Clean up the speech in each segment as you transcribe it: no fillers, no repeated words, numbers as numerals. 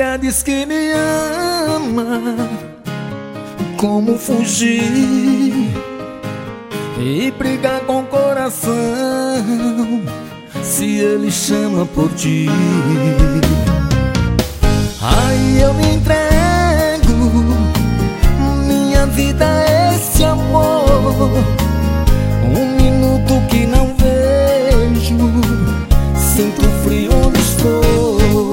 mulher diz que me ama, como fugir e brigar com o coração se ele chama por ti? Ai, eu me entrego, minha vida é esse amor. Um minuto que não vejo, sinto frio onde estou.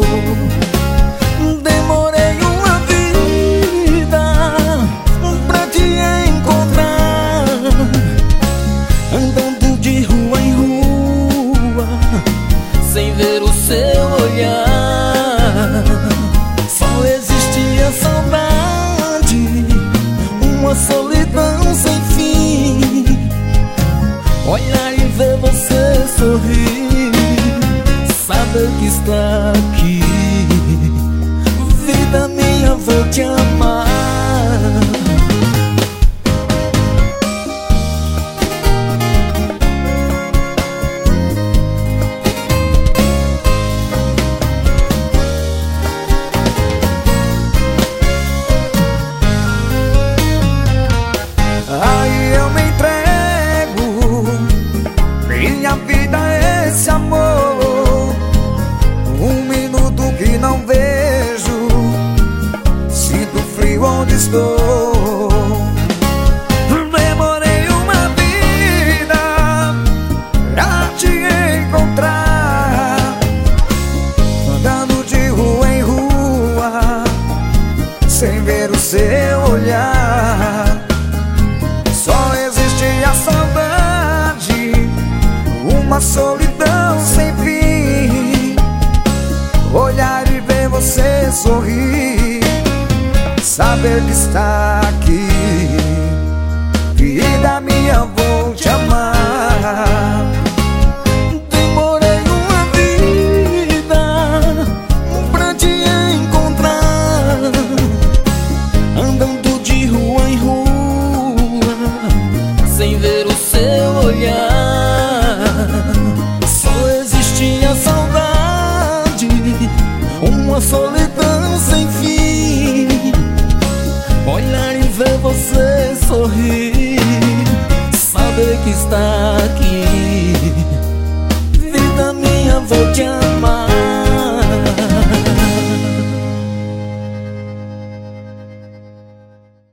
Demorei uma vida pra te encontrar, andando de rua em rua, sem ver o seu olhar. Só existia saudade, uma solidão sem fim. Olhar e ver você sorrir, saber que está aqui. Vida minha, vou te amar. Ai, eu me entrego, minha vida é esse amor. Um minuto que não vejo, sinto frio onde estou. Demorei uma vida pra te encontrar, andando de rua em rua, sem ver o seu olhar. Só existia saudade, uma solidão sem fim. Olhar e ver você sorrir, saber que está aqui. Vida minha, vou te amar. Demorei uma vida pra te encontrar, andando de rua em rua, sem ver o seu olhar. Só existia saudade, uma solidão sem fim. Olhar e ver você sorrir, saber que está aqui. Vida minha, vou te amar.